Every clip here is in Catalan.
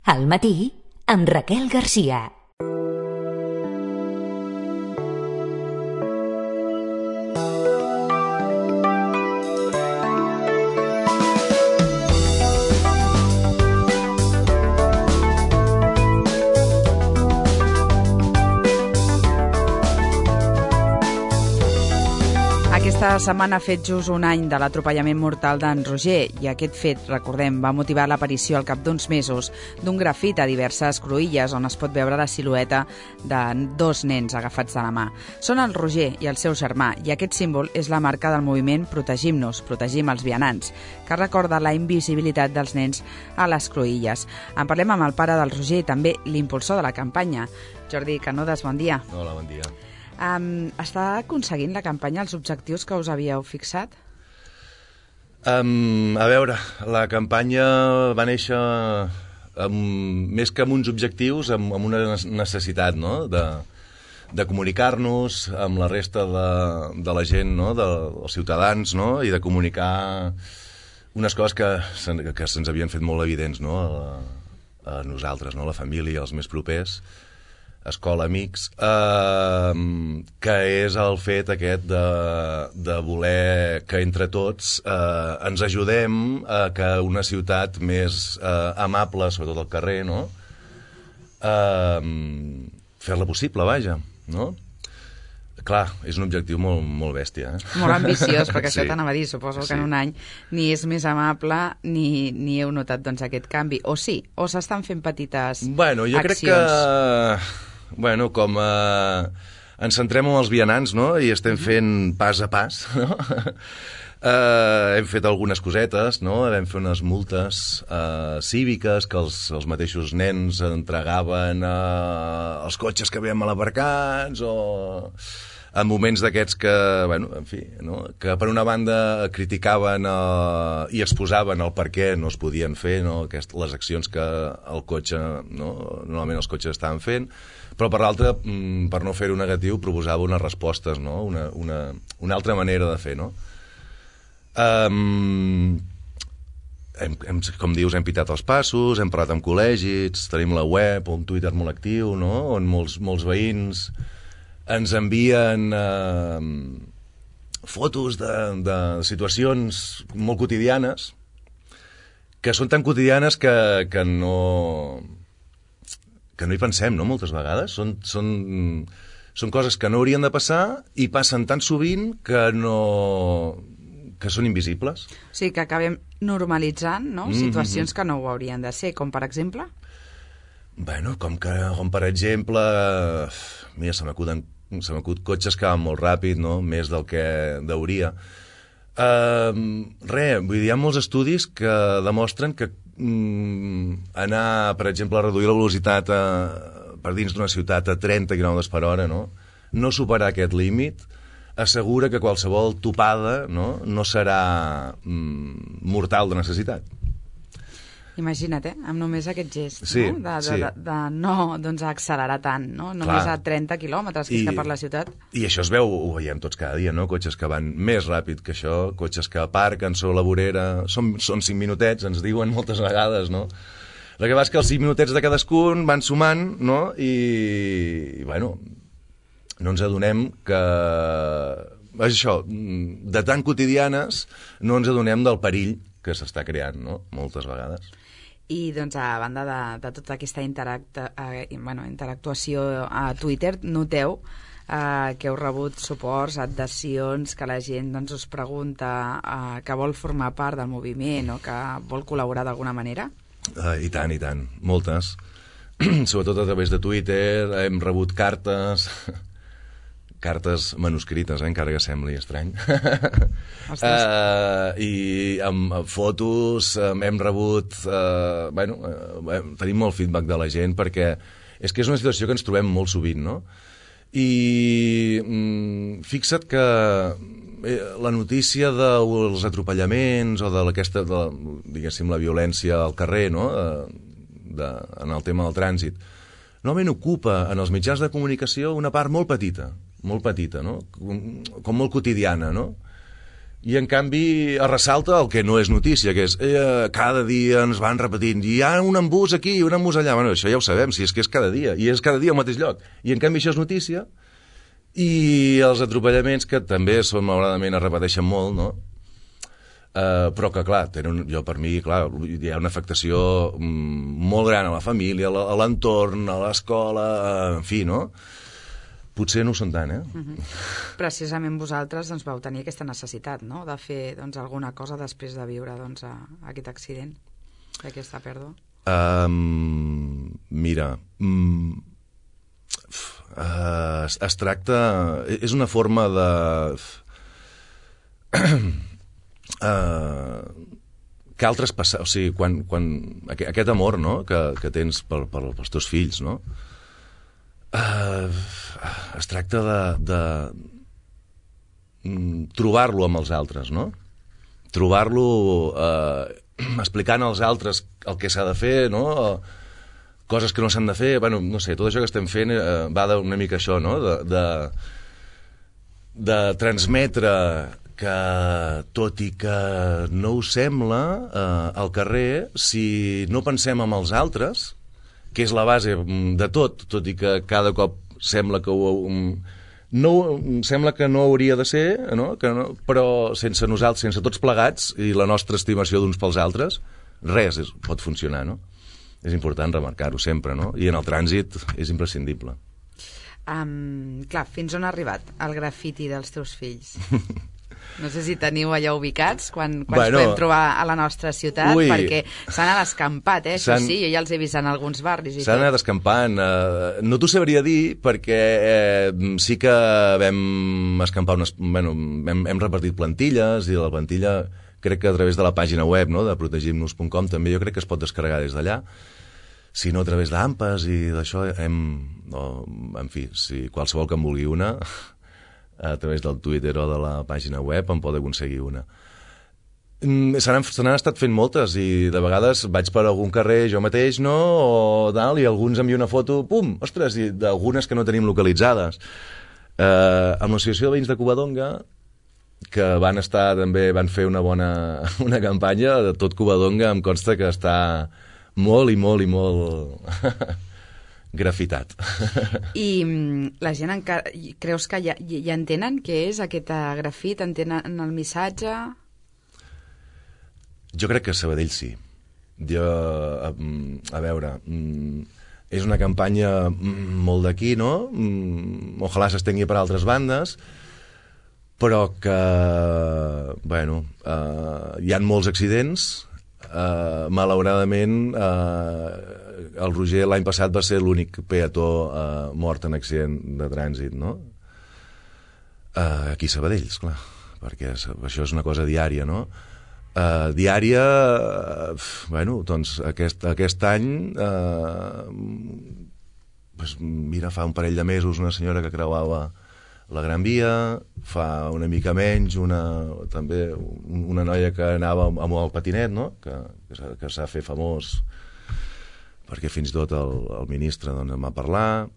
Al matí, amb Raquel Garcia. Aquesta setmana ha fet just un any de l'atropellament mortal d'en Roger i aquest fet, recordem, va motivar l'aparició al cap d'uns mesos d'un grafit a diverses cruïlles on es pot veure la silueta de dos nens agafats de la mà. Són el Roger i el seu germà i aquest símbol és la marca del moviment Protegim-nos, protegim els vianants, que recorda la invisibilitat dels nens a les cruïlles. En parlem amb el pare del Roger i també l'impulsor de la campanya. Jordi Canodes, bon dia. Hola, bon dia. Està aconseguint la campanya els objectius que us havíeu fixat? A veure, la campanya va néixer més que amb uns objectius, amb una necessitat, no? de comunicar-nos amb la resta de la gent, no? dels ciutadans, no? I de comunicar unes coses que se'ns havien fet molt evidents, no? a nosaltres, no? La família, els més propers, escola, amics, que és el fet aquest de voler que entre tots ens ajudem a que una ciutat més amable, sobretot al carrer, no? Fer-la possible, vaja, no? Clar, és un objectiu molt bèstia. Molt ambiciós, perquè això Sí. t'anava a dir, suposo que en un any ni és més amable ni heu notat doncs, aquest canvi. O sí, o s'estan fent petites Bueno, jo crec que... Bueno, com ens centrem en els vianants, no? I estem fent pas a pas, no? Hem fet algunes cosetes, no? Vam fer unes multes cíviques que els mateixos nens entregaven als cotxes que veiem mal aparcats o en moments d'aquests que, bueno, en fi, no? Que per una banda criticaven i exposaven el per què no es podien fer, no? Les accions que el cotxe, no? Normalment els cotxes estaven fent, però per l'altra, per no fer-ho negatiu, proposava unes respostes, no? Una altra manera de fer, no? Com dius, hem pitat els passos, hem parlat amb col·legis, tenim la web, un Twitter molt actiu, no? On molts veïns ens envien fotos de situacions molt quotidianes, que són tan quotidianes que no hi pensem, no?, moltes vegades. Són coses que no haurien de passar i passen tan sovint que són invisibles. Sí, que acabem normalitzant, no? Situacions que no ho haurien de ser, com per exemple? Bueno, com per exemple, mira, se m'acut cotxes que van molt ràpid, no?, més del que hauria. Vull dir, hi ha molts estudis que demostren que anar, per exemple, a reduir la velocitat per dins d'una ciutat a 30 km/h, no superar aquest límit, assegura que qualsevol topada no serà mortal de necessitat. Imagina't, amb només aquest gest, Sí, no? sí. De no doncs, accelerar tant, no? Només a 30 quilòmetres, que és que per la ciutat. I això ho veiem tots cada dia, no? Cotxes que van més ràpid que això, cotxes que aparquen sobre la vorera, són 5 minutets, ens diuen moltes vegades, no? El que passa és que els 5 minutets de cadascun van sumant, no? I bueno, no ens adonem que... És això, de tan quotidianes no ens adonem del perill que s'està creant, no?, moltes vegades. I, doncs, a banda de tota aquesta interactuació a Twitter, noteu que heu rebut suports, adhesions, que la gent doncs, us pregunta que vol formar part del moviment o que vol col·laborar d'alguna manera? I tant, moltes. Sobretot a través de Twitter hem rebut cartes manuscrites, encara que sembli estrany. I amb fotos hem rebut... tenim molt feedback de la gent perquè és que és una situació que ens trobem molt sovint, no? I fixa't que la notícia dels atropellaments o diguéssim, la violència al carrer, no?, en el tema del trànsit, normalment ocupa en els mitjans de comunicació una part molt petita, no? Com molt quotidiana, no? I, en canvi, es ressalta el que no és notícia, que és cada dia ens van repetint, hi ha un embús aquí i un embús allà. Bueno, això ja ho sabem, si és que és cada dia, i és cada dia al mateix lloc. I, en canvi, això és notícia. I els atropellaments, que també són, malauradament, es repeteixen molt, no? Però que, clar, per mi, clar, hi ha una afectació molt gran a la família, a l'entorn, a l'escola, en fi, no? Potser no ho són tant, Precisament vosaltres doncs, vau tenir aquesta necessitat, no?, de fer doncs, alguna cosa després de viure doncs, aquest accident, aquesta pèrdua. Mira, es tracta... És una forma de... cal traspassar... O sigui, quan aquest amor, no?, que tens pels teus fills, no?, es tracta de trobar-lo amb els altres, no? Trobar-lo explicant als altres el que s'ha de fer, no? Coses que no s'han de fer, bueno, no sé, tot això que estem fent va una mica això, no? De transmetre que, tot i que no ho sembla, al carrer, si no pensem en els altres, que és la base de tot i que cada cop sembla que sembla que no hauria de ser, no? Però sense nosaltres, sense tots plegats i la nostra estimació d'uns pels altres, res pot funcionar, no? És important remarcar-ho sempre, no? I en el trànsit és imprescindible. Clar, fins on ha arribat el grafiti dels teus fills? No sé si teniu allà ubicats quan ens podem trobar a la nostra ciutat, perquè s'han anat escampat, això sí, jo ja els he vist en alguns barris. S'han anat escampant. No t'ho sabria dir perquè sí que vam escampar hem repartit plantilles, i la plantilla crec que a través de la pàgina web, no?, de protegimnos.com també jo crec que es pot descarregar des d'allà, si no a través d'AMPAs i d'això en fi, si qualsevol que en vulgui una, a través del Twitter o de la pàgina web en pot aconseguir una. Se n'han estat fent moltes, i de vegades vaig per algun carrer jo mateix, no?, o tal, i alguns envien una foto, pum, ostres, i d'algunes que no tenim localitzades. Amb l'Associació de Veïns de Covadonga, que van fer una campanya de tot Covadonga, em consta que està molt i molt i molt grafitat. I la gent encara... Creus que ja entenen què és aquest grafit? Entenen el missatge? Jo crec que a Sabadell sí. A veure, és una campanya molt d'aquí, no? Ojalà s'estengui per altres bandes, però que, bueno, hi ha molts accidents. Malauradament, el Roger l'any passat va ser l'únic peató mort en accident de trànsit, no? Aquí a Sabadell, esclar, perquè això és una cosa diària, no? Diària, bueno, doncs aquest any, mira, fa un parell de mesos una senyora que creuava la Gran Via, fa una mica menys també una noia que anava amb el patinet, no?, que s'ha fet famós perquè fins i tot el ministre en va parlar.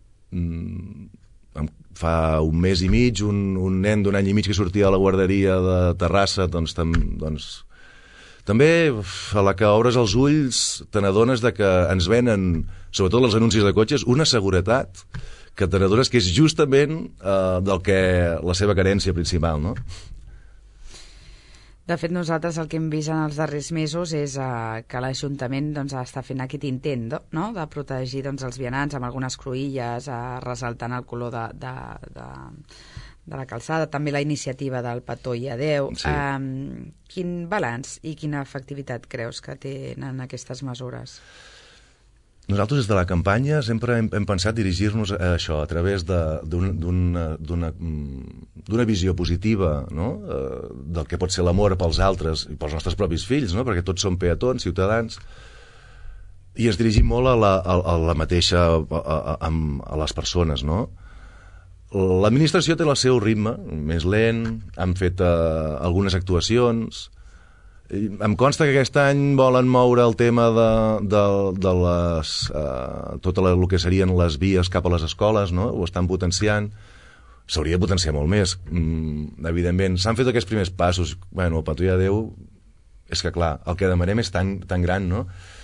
Fa un mes i mig un nen d'un any i mig que sortia de la guarderia de Terrassa, doncs també a la que obres els ulls te n'adones de que ens venen, sobretot els anuncis de cotxes, una seguretat que te n'adones que és justament la seva carència principal, no? De fet, nosaltres el que hem vist en els darrers mesos és que l'Ajuntament està fent aquest intent, no?, de protegir els vianants amb algunes cruïlles, ressaltant el color de la calçada, també la iniciativa del Petó i Adeu. Sí. Quin balanç i quina efectivitat creus que tenen aquestes mesures? Nosaltres des de la campanya sempre hem pensat dirigir-nos a això, a través d'una visió positiva, no?, del que pot ser l'amor pels altres i pels nostres propis fills, no?, perquè tots som peatons, ciutadans, i ens dirigim molt a la mateixa, a les persones, no? L'administració té el seu ritme, més lent, han fet algunes actuacions. Em consta que aquest any volen moure el tema de tot el que serien les vies cap a les escoles, no?, ho estan potenciant. s'hauria de potenciar molt més. Evidentment, s'han fet aquests primers passos. Bueno, per tu ja Déu, és que clar, el que demanem és tan gran, no?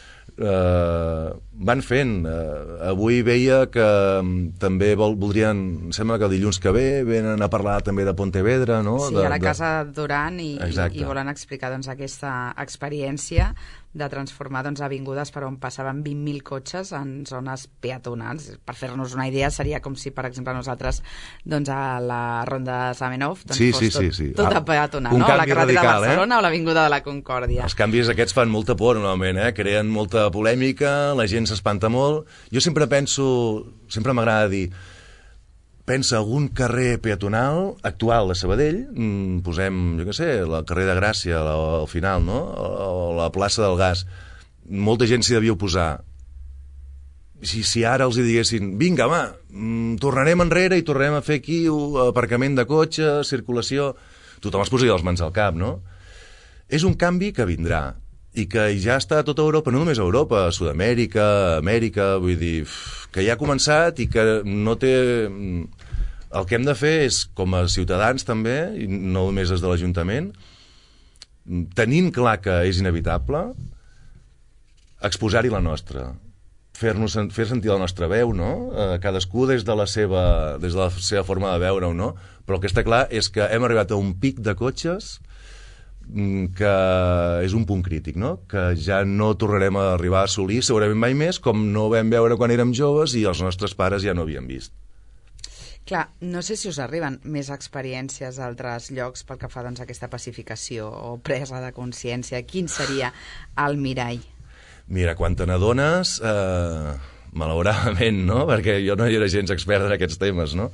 Van fent. Avui veia que també voldrien, sembla que dilluns que ve venen a parlar també de Pontevedra, no? Sí, a la Casa Duran i volen explicar doncs, aquesta experiència de transformar doncs, avingudes per on passaven 20.000 cotxes en zones peatonals. Per fer-nos una idea, seria com si, per exemple, nosaltres doncs, a la Ronda de Zamenhof fos tot peatonal, no? La carretera de Barcelona o l'avinguda de la Concòrdia. Els canvis aquests fan molta por, normalment, creen molta polèmica, la gent s'espanta molt. Jo sempre m'agrada dir, pensa algun carrer peatonal actual de Sabadell, posem, jo què sé, el carrer de Gràcia al final, no? O la plaça del Gas. Molta gent s'hi devia oposar. Si ara els hi diguessin, vinga, va, tornarem enrere i tornarem a fer aquí aparcament de cotxes, circulació, tothom es posaria les mans al cap, no? És un canvi que vindrà i que ja està a tota Europa, no només a Europa, a Sud-amèrica, Amèrica, vull dir, que ja ha començat i que no té... El que hem de fer és, com a ciutadans també, i no només des de l'Ajuntament, tenint clar que és inevitable, exposar-hi la nostra, fer sentir la nostra veu, no? Cadascú des de la seva forma de veure-ho, no? Però el que està clar és que hem arribat a un pic de cotxes que és un punt crític, no? Que ja no tornarem a arribar a assolir segurament mai més, com no vam veure quan érem joves i els nostres pares ja no havien vist. Clar, no sé si us arriben més experiències a altres llocs pel que fa doncs, a aquesta pacificació o presa de consciència. Quin seria el mirall? Mira, quan te n'adones, malauradament, no? Perquè jo no hi era gens expert en aquests temes, no?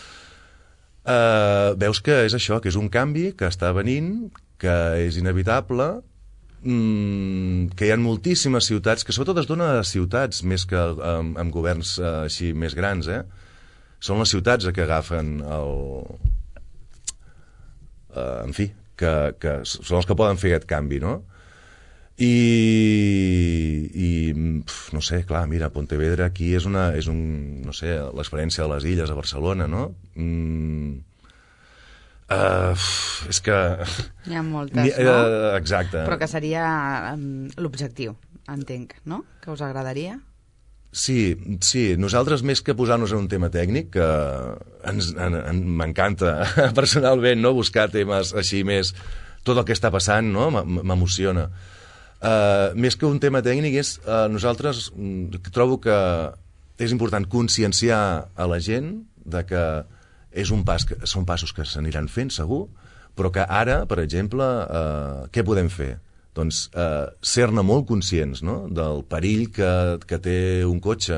Veus que és això, que és un canvi que està venint, que és inevitable, que hi ha moltíssimes ciutats, que sobretot es dona a ciutats més que amb governs així més grans, Són les ciutats que agafen en fi, que són els que poden fer aquest canvi, no? I no sé, clar, mira, Pontevedra aquí és no sé, l'experiència de les illes a Barcelona, no? És que... Hi ha moltes, no? Exacte. Però que seria l'objectiu, entenc, no? Que us agradaria? Sí, nosaltres més que posar-nos en un tema tècnic, que m'encanta personalment, no? Buscar temes així més... Tot el que està passant, no? M'emociona. Més que un tema tècnic és... Nosaltres trobo que és important conscienciar a la gent de que són passos que s'aniran fent, segur, però que ara, per exemple, què podem fer? Doncs ser-ne molt conscients, no? Del perill que té un cotxe.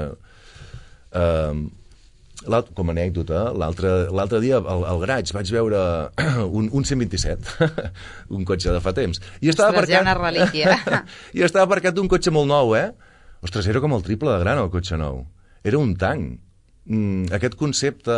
Com a anècdota, l'altre dia al Graig vaig veure un 127, un cotxe de fa temps. I estava aparcat... una relíquia. I estava aparcat d'un cotxe molt nou, Ostres, era com el triple de gran, el cotxe nou. Era un tanc. Aquest concepte...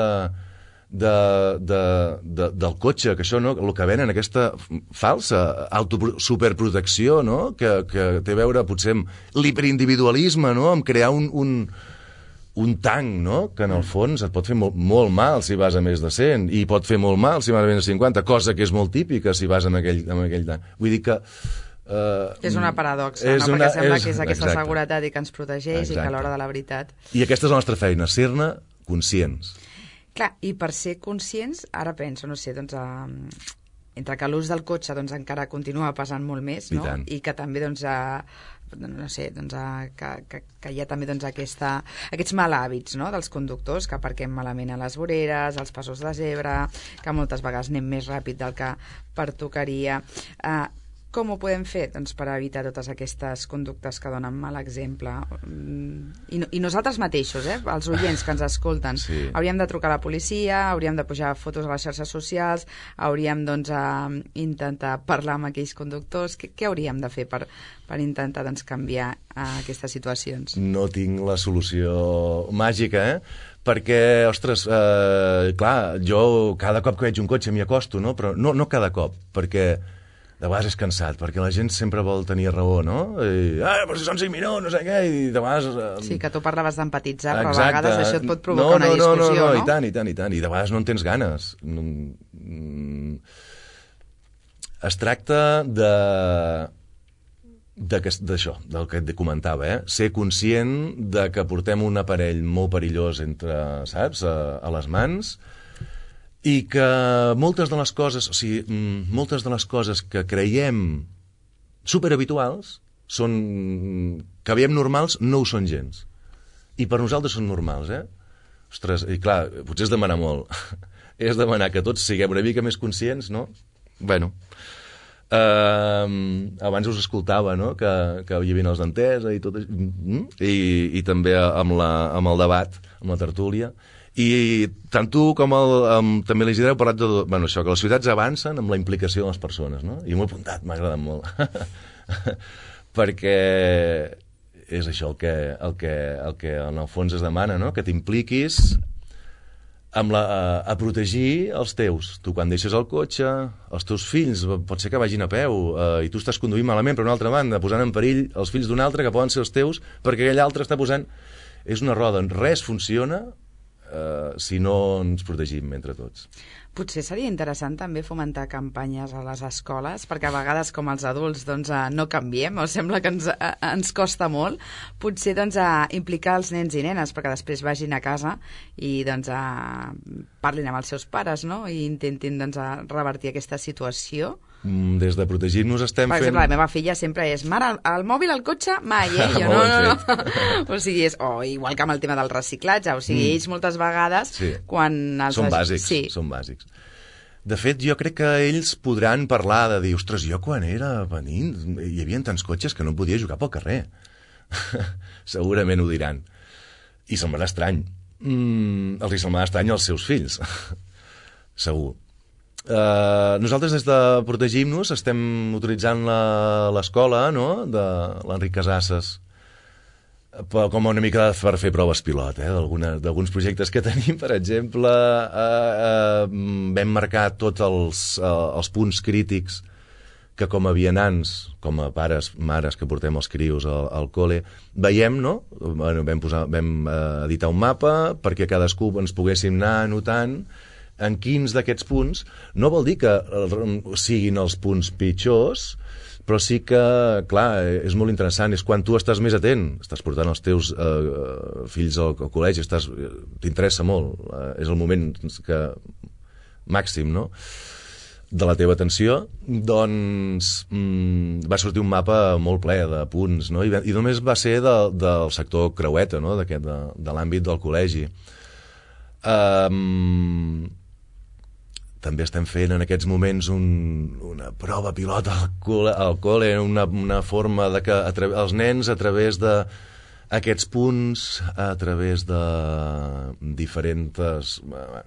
del cotxe, que això, no? El que venen, aquesta falsa superprotecció, no? Que té a veure, potser, amb l'hiperindividualisme, no? Amb crear un tanc, no? Que en el fons et pot fer molt mal si vas a més de 100 i pot fer molt mal si vas a més de 50, cosa que és molt típica si vas amb aquell tanc. Vull dir que... és una paradoxa, no? Perquè sembla que és aquesta seguretat i que ens protegeix i que a l'hora de la veritat... I aquesta és la nostra feina, ser-ne conscients. Clar, i per ser conscients, ara penso, no sé, doncs, entre que l'ús del cotxe doncs, encara continua passant molt més, no? I que també, doncs, no sé, doncs, que hi ha també doncs, aquests mal hàbits, no? Dels conductors, que aparquem malament a les voreres, als passos de zebra, que moltes vegades anem més ràpid del que pertocaria... Com ho podem fer? Doncs per evitar totes aquestes conductes que donen mal exemple. I nosaltres mateixos, els oients que ens escolten, sí. Hauríem de trucar a la policia, hauríem de pujar fotos a les xarxes socials, hauríem doncs, intentar parlar amb aquells conductors. Què hauríem de fer per intentar doncs, canviar aquestes situacions? No tinc la solució màgica, perquè, ostres, clar, jo cada cop que veig un cotxe m'hi acosto, no? Però no cada cop, perquè de vegades és cansat, perquè la gent sempre vol tenir raó, no? Però si són 5 minuts, no sé què, i de vegades... Sí, que tu parlaves d'empatitzar, però a vegades això et pot provocar una discussió, no? No, i tant, i de vegades no en tens ganes. Es tracta d'això, del que et comentava, ser conscient de que portem un aparell molt perillós saps, a les mans, i que moltes de les coses, moltes de les coses que creiem superhabituals, que veiem normals, no ho són gens. I per nosaltres són normals, Ostres, i clar, potser és demanar molt. És demanar que tots siguem una mica més conscients, no? Bueno, abans us escoltava, no?, que hi havia els d'Entesa i tot això, i també amb el debat, amb la tertúlia. I tant tu com també l'Isidre heu parlat això, que les ciutats avancen amb la implicació de les persones, no? I m'ho he apuntat, m'ha agradat molt. Perquè és això el que en el fons es demana, no? Que t'impliquis a protegir els teus. Tu quan deixes el cotxe, els teus fills, pot ser que vagin a peu, i tu estàs conduint malament, però una altra banda, posant en perill els fills d'un altre que poden ser els teus, perquè aquell altre està posant... És una roda, res funciona si no ens protegim entre tots. Potser seria interessant també fomentar campanyes a les escoles, perquè a vegades com els adults no canviem, o sembla que ens costa molt, potser implicar els nens i nenes perquè després vagin a casa i parlin amb els seus pares, no? I intentin revertir aquesta situació. Des de protegir-nos estem fent... Per exemple, la meva filla sempre és mare, el mòbil al cotxe, mai, jo no. O sigui, igual que amb el tema del reciclatge, o sigui, ells moltes vegades quan... Són bàsics. De fet, jo crec que ells podran parlar de dir, ostres, jo quan era venint hi havia tants cotxes que no podia jugar pel carrer. Segurament ho diran. I semblarà estrany. Els semblarà estrany als seus fills. Segur. Nosaltres des de Protegim-nos estem utilitzant l'escola, no?, de l'Enric Casasses com una mica per fer proves pilot, d'alguns projectes que tenim. Per exemple, vam marcar tots els punts crítics que com a vianants, com a pares, mares que portem els crios al col·le, veiem, no? Vam editar un mapa perquè cadascú ens poguéssim anar anotant en quins d'aquests punts. No vol dir que siguin els punts pitjors, però sí que, clar, és molt interessant, és quan tu estàs més atent, estàs portant els teus fills al col·legi, t'interessa molt, és el moment màxim, no?, de la teva atenció, doncs va sortir un mapa molt ple de punts, no?, i només va ser del sector creueta, no?, de l'àmbit del col·legi. També estem fent en aquests moments una prova pilot al col·le, una forma de que els nens, a través d'aquests punts, a través de diferents...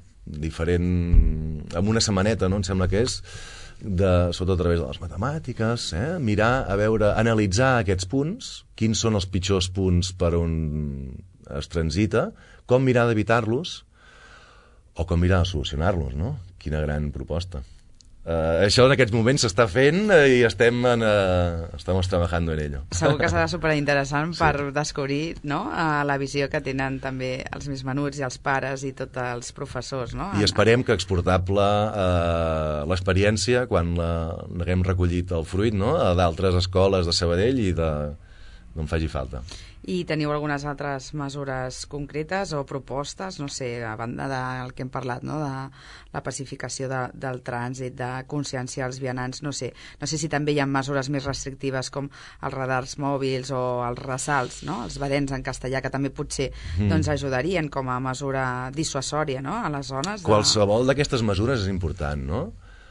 amb una setmaneta, no?, em sembla que és, sobretot a través de les matemàtiques, mirar, analitzar aquests punts, quins són els pitjors punts per on es transita, com mirar d'evitar-los, o com mirar de solucionar-los, no? Quina gran proposta. Això en aquests moments s'està fent i estamos trabajando en ello. Segur que serà superinteressant per descobrir, no?, la visió que tenen també els més menuts i els pares i tots els professors, no? I esperem que exportable l'experiència, quan l'haguem recollit el fruit, no?, a d'altres escoles de Sabadell i d'on faci falta. I teniu algunes altres mesures concretes o propostes, no sé, a banda del que hem parlat, no?, de la pacificació del trànsit, de conscienciar els vianants, no sé si també hi ha mesures més restrictives com els radars mòbils o els ressalts, no?, els badens en castellà, que també potser ajudarien com a mesura dissuasòria, no?, a les zones. Qualsevol d'aquestes mesures és important, no?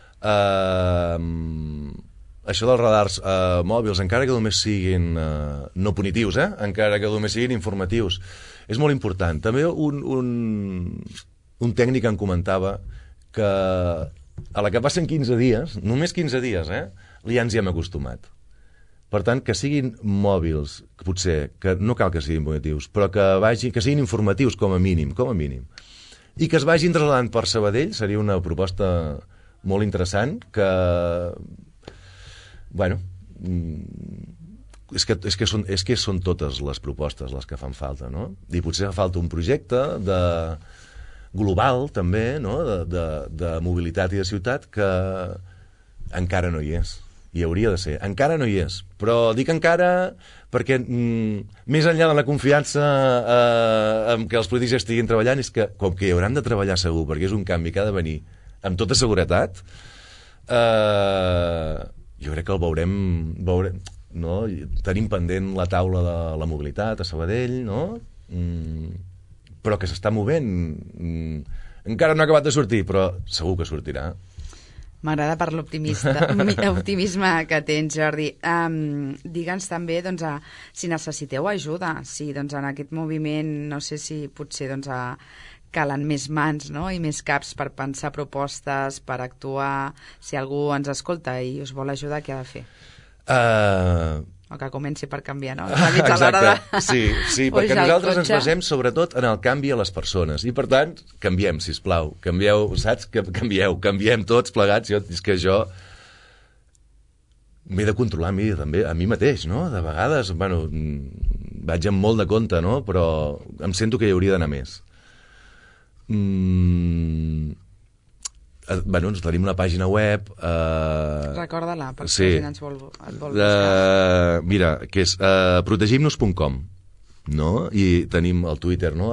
Això dels radars mòbils, encara que només siguin no punitius, encara que només siguin informatius, és molt important. També un tècnic em comentava que a la que passen 15 dies, només 15 dies, ja ens hi hem acostumat. Per tant, que siguin mòbils, potser, que no cal que siguin punitius, però que siguin informatius com a mínim, i que es vagin trasladant per Sabadell, seria una proposta molt interessant, que Bueno, és que són totes les propostes les que fan falta, no? I potser fa falta un projecte global, també, no? de mobilitat i de ciutat que encara no hi és. I hauria de ser. Encara no hi és. Però dic encara perquè més enllà de la confiança en què els polítics estiguin treballant, és que com que hi hauran de treballar segur, perquè és un canvi que ha de venir amb tota seguretat, jo crec que el veurem no? Tenim pendent la taula de la mobilitat a Sabadell, no? Però que s'està movent. Encara no ha acabat de sortir, però segur que sortirà. M'agrada per l'optimisme que tens, Jordi. Digue'ns també si necessiteu ajuda, si en aquest moviment, no sé si potser calen més mans, no? I més caps per pensar propostes, per actuar. Si algú ens escolta i us vol ajudar, què ha de fer? O que comenci per canviar, no? Exacte, sí, perquè nosaltres ens basem sobretot en el canvi a les persones i per tant, canviem, sisplau, canvieu, saps? Canviem tots plegats. És que jo m'he de controlar a mi mateix, no? De vegades, vaig amb molt de compte, no? Però em sento que hi hauria d'anar més. Tenim una pàgina web... Recorda-la, perquè la gent ens vol buscar. Mira, que és protegimnos.com, no? I tenim el Twitter, no?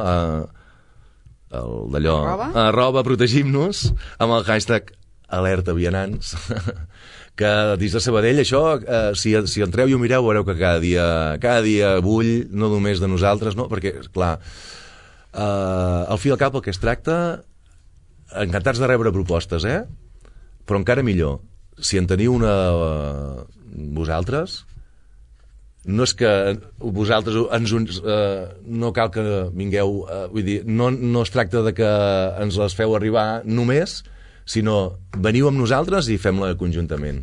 @ protegimnos, amb el hashtag alertavianants, que dins de Sabadell, això, si entreu i ho mireu, veureu que cada dia bull, no només de nosaltres, no? Perquè, clar, al fi i al cap el que es tracta... Encantats de rebre propostes, però encara millor, si en teniu una vosaltres, no és que vosaltres no cal que vingueu, vull dir, no es tracta de que ens les feu arribar només, sinó veniu amb nosaltres i fem-la conjuntament.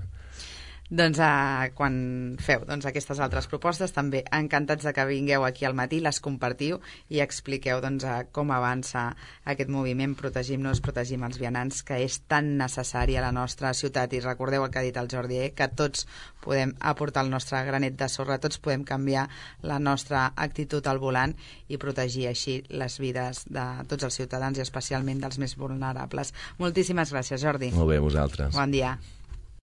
Quan feu aquestes altres propostes, també encantats de que vingueu aquí al matí, les compartiu i expliqueu com avança aquest moviment Protegim-nos, protegim els vianants, que és tan necessari a la nostra ciutat. I recordeu el que ha dit el Jordi, que tots podem aportar el nostre granet de sorra, tots podem canviar la nostra actitud al volant i protegir així les vides de tots els ciutadans i especialment dels més vulnerables. Moltíssimes gràcies, Jordi. Molt bé, vosaltres. Bon dia.